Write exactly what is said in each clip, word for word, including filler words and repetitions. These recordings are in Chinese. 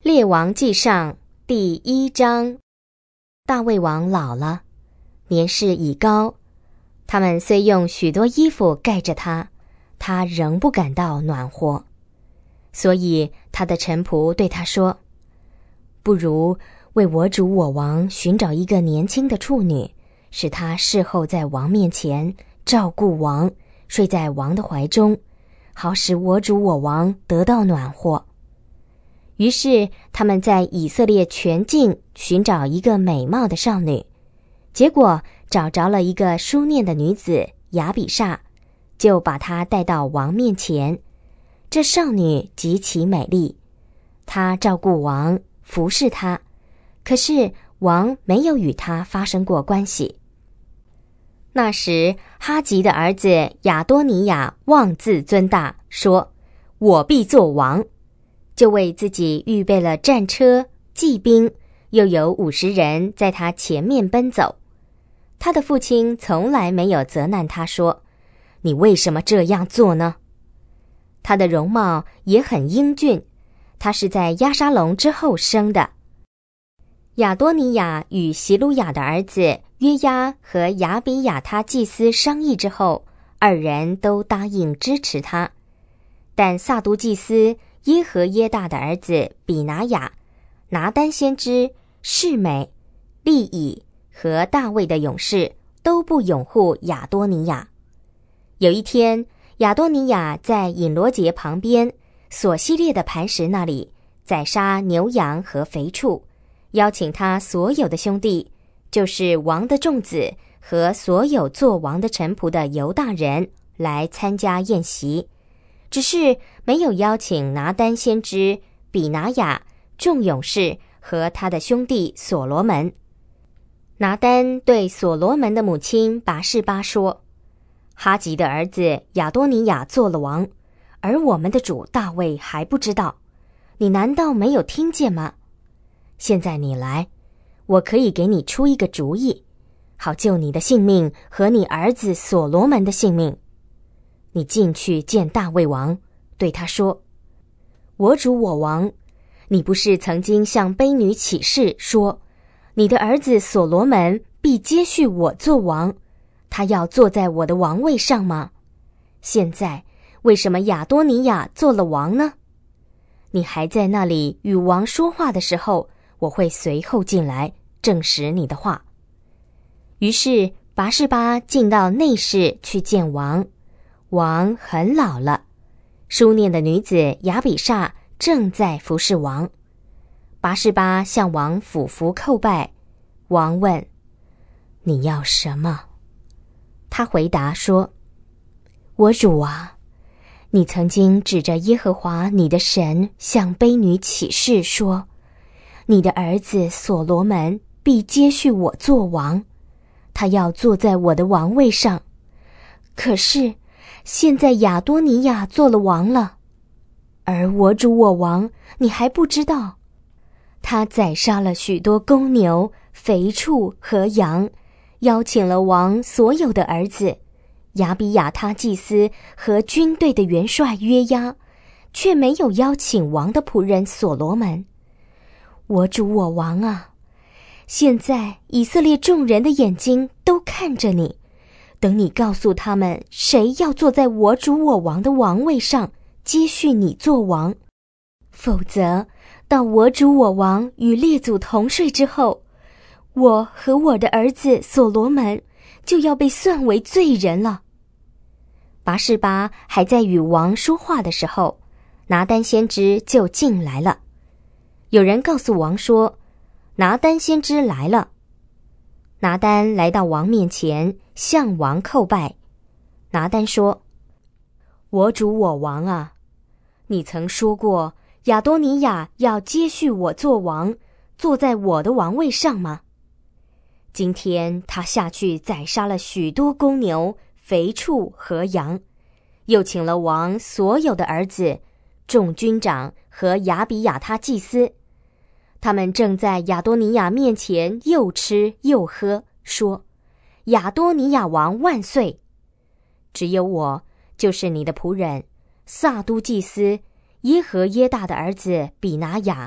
列王纪上第一章。大卫王老了，年事已高，他们虽用许多衣服盖着他，他仍不感到暖和。所以他的臣仆对他说，不如为我主我王寻找一个年轻的处女，使他侍候在王面前，照顾王，睡在王的怀中，好使我主我王得到暖和。于是他们在以色列全境寻找一个美貌的少女，结果找着了一个书念的女子亚比煞，就把她带到王面前。这少女极其美丽，她照顾王，服侍他，可是王没有与她发生过关系。那时哈吉的儿子亚多尼亚妄自尊大，说，我必做王，就为自己预备了战车、骑兵，又有五十人在他前面奔走。他的父亲从来没有责难他说，你为什么这样做呢？他的容貌也很英俊，他是在押沙龙之后生的。亚多尼亚与席鲁雅的儿子约押和亚比亚他祭司商议之后，二人都答应支持他。但撒都祭司耶和耶大的儿子比拿雅、拿单先知、示每、利以和大卫的勇士都不拥护亚多尼亚。有一天，亚多尼亚在隐罗节旁边索西列的磐石那里宰杀牛羊和肥畜，邀请他所有的兄弟，就是王的众子和所有做王的臣仆的犹大人来参加宴席，只是没有邀请拿单先知、比拿雅、众勇士和他的兄弟所罗门。拿单对所罗门的母亲拔示巴说，哈吉的儿子亚多尼亚做了王，而我们的主大卫还不知道，你难道没有听见吗？现在你来，我可以给你出一个主意，好救你的性命和你儿子所罗门的性命。你进去见大卫王，对他说，我主我王，你不是曾经向卑女起誓说，你的儿子所罗门必接续我做王，他要坐在我的王位上吗？现在为什么亚多尼亚做了王呢？你还在那里与王说话的时候，我会随后进来证实你的话。于是拔示巴进到内室去见王，王很老了，书念的女子亚比煞正在服侍王。拔示巴向王俯伏叩拜，王问，你要什么？他回答说，我主啊，你曾经指着耶和华你的神向卑女起誓说，你的儿子所罗门必接续我做王，他要坐在我的王位上。可是现在亚多尼亚做了王了，而我主我王你还不知道，他宰杀了许多公牛、肥畜和羊，邀请了王所有的儿子亚比亚他祭司和军队的元帅约押，却没有邀请王的仆人所罗门。我主我王啊，现在以色列众人的眼睛都看着你，等你告诉他们谁要坐在我主我王的王位上，接续你做王。否则到我主我王与列祖同睡之后，我和我的儿子所罗门就要被算为罪人了。拔示巴还在与王说话的时候，拿单先知就进来了。有人告诉王说，拿单先知来了。拿单来到王面前，向王叩拜。拿单说，我主我王啊，你曾说过亚多尼亚要接续我做王，坐在我的王位上吗？今天他下去宰杀了许多公牛、肥畜和羊，又请了王所有的儿子、众军长和亚比亚他祭司，他们正在亚多尼亚面前又吃又喝，说，亚多尼亚王万岁。只有我，就是你的仆人撒都祭司耶和耶大的儿子比拿雅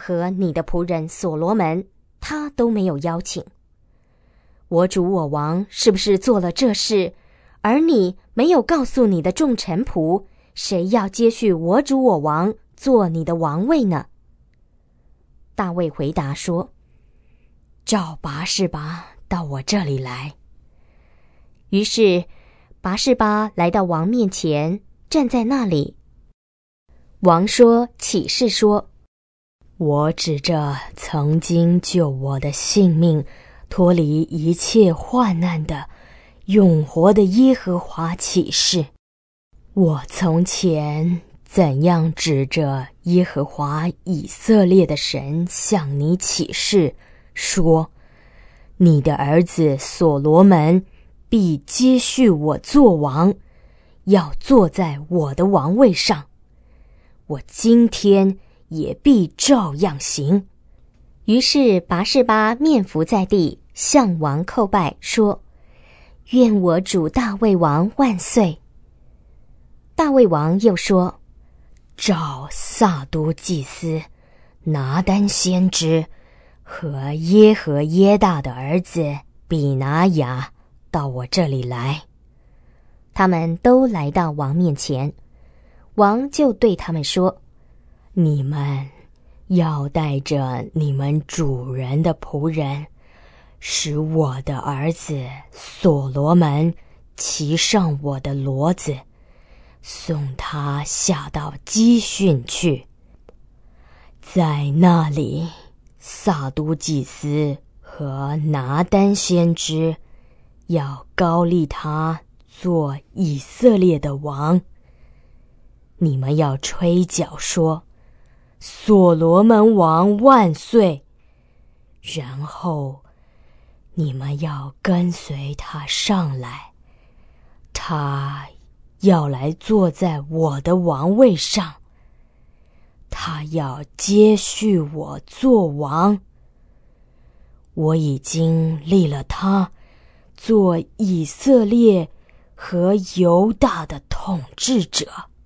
和你的仆人所罗门，他都没有邀请。我主我王是不是做了这事，而你没有告诉你的众臣仆，谁要接续我主我王做你的王位呢？”大卫回答说：“召拔示巴到我这里来。”于是拔示巴来到王面前，站在那里。王说启示说：“我指着曾经救我的性命，脱离一切患难的永活的耶和华起誓，我从前怎样指着耶和华以色列的神向你起誓，说你的儿子所罗门必接续我做王，要坐在我的王位上，我今天也必照样行。”于是拔示巴面伏在地，向王叩拜，说：“愿我主大卫王万岁。”大卫王又说：“召撒都祭司拿单先知和耶和耶大的儿子比拿雅到我这里来。”他们都来到王面前，王就对他们说：“你们要带着你们主人的仆人，使我的儿子所罗门骑上我的骡子，送他下到基训去。在那里，撒都祭司和拿单先知要膏立他做以色列的王。你们要吹角说：所罗门王万岁！然后你们要跟随他上来，他要来坐在我的王位上，他要接续我做王。我已经立了他做以色列和犹大的统治者。”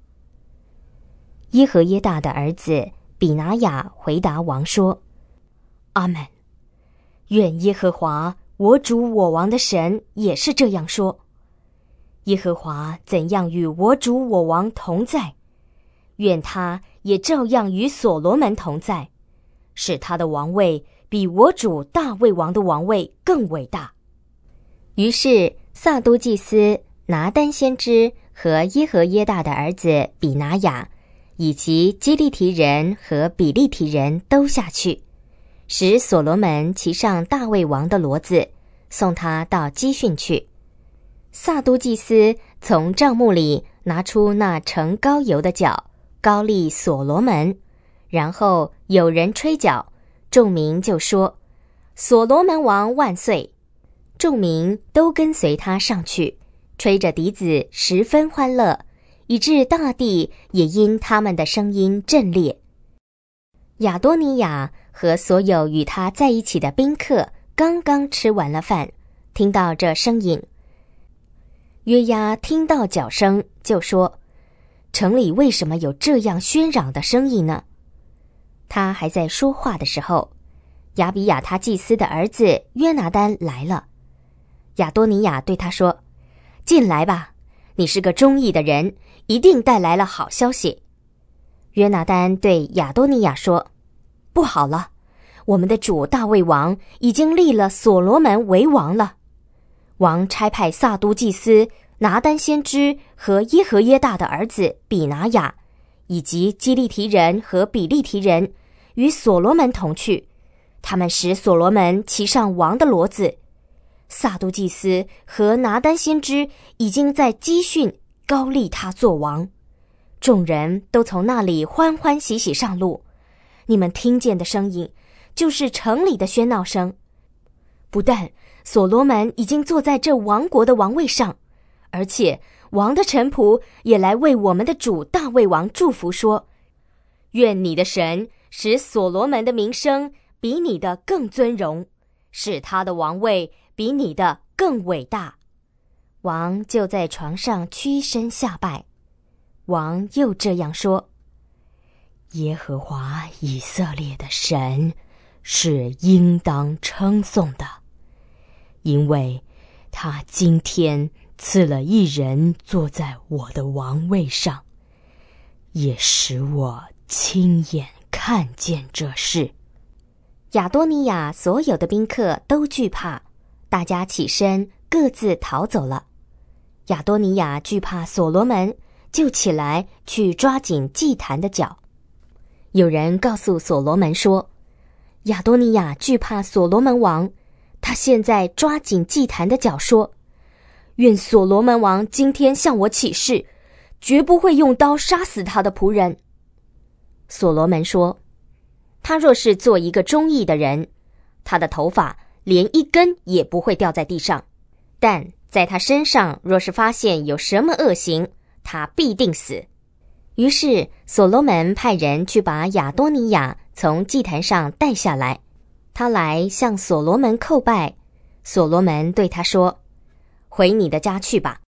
耶和耶大的儿子比拿雅回答王说：“阿们，愿耶和华我主我王的神也是这样说。耶和华怎样与我主我王同在，愿他也照样与所罗门同在，使他的王位比我主大卫王的王位更伟大。”于是撒都祭司拿单先知和耶和耶大的儿子比拿雅以及基利提人和比利提人都下去，使所罗门骑上大卫王的骡子，送他到基训去。撒都祭司从帐幕里拿出那盛膏油的角，膏立所罗门，然后有人吹角，众民就说：“所罗门王万岁！”众民都跟随他上去，吹着笛子，十分欢乐，以致大地也因他们的声音震裂。亚多尼雅和所有与他在一起的宾客刚刚吃完了饭，听到这声音。约押听到角声，就说：“城里为什么有这样喧嚷的声音呢？”他还在说话的时候，亚比亚他祭司的儿子约拿单来了。亚多尼雅对他说：“进来吧，你是个忠义的人，一定带来了好消息。”约拿单对亚多尼雅说：“不好了，我们的主大卫王已经立了所罗门为王了。王差派撒都祭司拿单先知和耶和耶大的儿子比拿雅，以及基利提人和比利提人与所罗门同去，他们使所罗门骑上王的骡子。撒都祭司和拿单先知已经在基训膏立他做王，众人都从那里欢欢喜喜上路。你们听见的声音，就是城里的喧闹声。不但所罗门已经坐在这王国的王位上，而且王的臣仆也来为我们的主大卫王祝福说：愿你的神使所罗门的名声比你的更尊荣，使他的王位比你的更伟大。王就在床上屈身下拜。王又这样说： 耶和华以色列的神是应当称颂的，因为他今天赐了一人坐在我的王位上，也使我亲眼看见这事。亚多尼亚所有的宾客都惧怕，大家起身各自逃走了。亚多尼亚惧怕所罗门，就起来去抓紧祭坛的脚。有人告诉所罗门说，亚多尼亚惧怕所罗门王，他现在抓紧祭坛的脚说，愿所罗门王今天向我起誓，绝不会用刀杀死他的仆人。所罗门说，他若是做一个忠义的人，他的头发连一根也不会掉在地上，但在他身上若是发现有什么恶行，他必定死。于是所罗门派人去把亚多尼亚从祭坛上带下来，他来向所罗门叩拜。所罗门对他说，回你的家去吧，